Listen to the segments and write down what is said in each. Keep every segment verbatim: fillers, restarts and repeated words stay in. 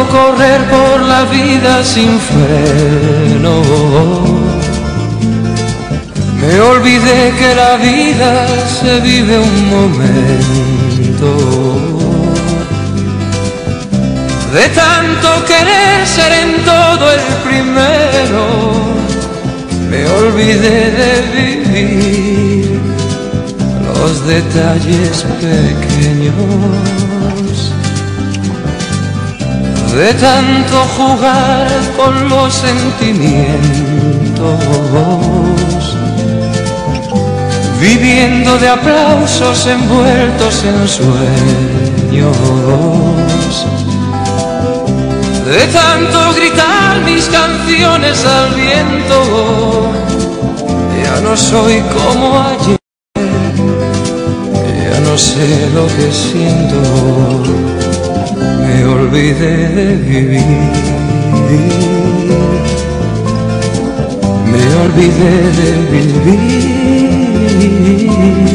correr por la vida sin freno. Me olvidé que la vida se vive un momento. De tanto querer ser en todo el primero, me olvidé de vivir los detalles pequeños. De tanto jugar con los sentimientos, viviendo de aplausos envueltos en sueños. De tanto gritar mis canciones al viento, ya no soy como ayer, ya no sé lo que siento. Me olvidé de vivir, me olvidé de vivir,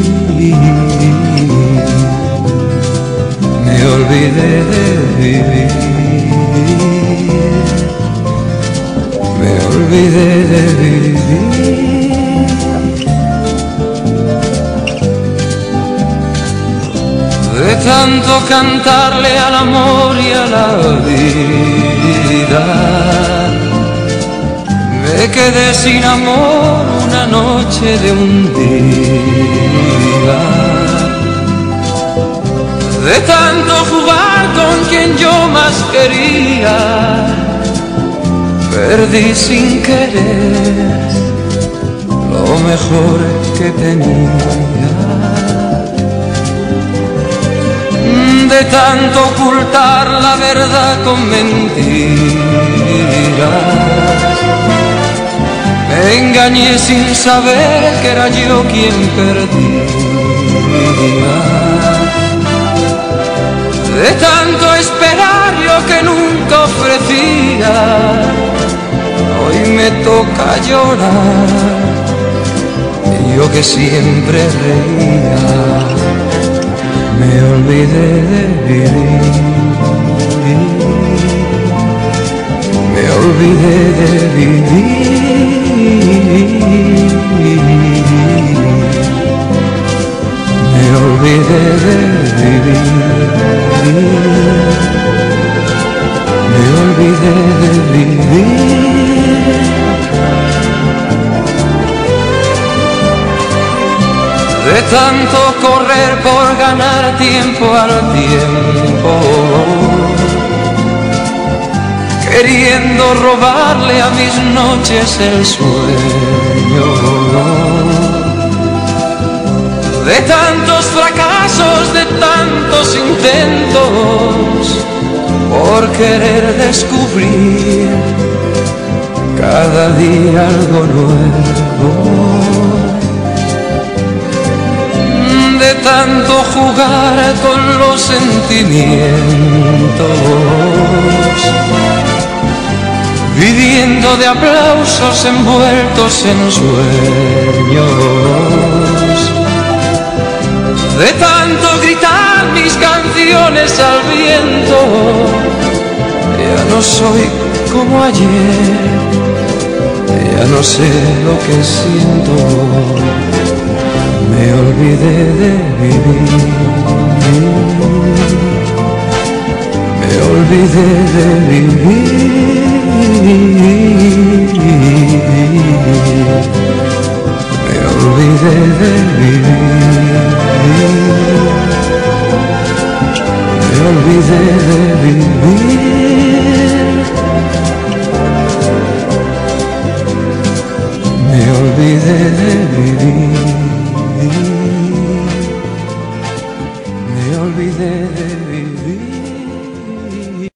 me olvidé de vivir, me olvidé de vivir. De tanto cantarle al amor y a la vida, me quedé sin amor una noche de un día. De tanto jugar con quien yo más quería, perdí sin querer lo mejor que tenía. De tanto ocultar la verdad con mentiras, me engañé sin saber que era yo quien perdía. De tanto esperar lo que nunca ofrecía, hoy me toca llorar, yo que siempre reía. Me olvidé de vivir, me olvidé de vivir, me olvidé de vivir, me olvidé de vivir. De tanto correr por ganar tiempo al tiempo, queriendo robarle a mis noches el sueño. De tantos fracasos, de tantos intentos, por querer descubrir cada día algo nuevo. De tanto jugar con los sentimientos, viviendo de aplausos envueltos en sueños. De tanto gritar mis canciones al viento, ya no soy como ayer, ya no sé lo que siento. Me olvidé de vivir, me olvidé de vivir, me olvidé de vivir, me olvidé de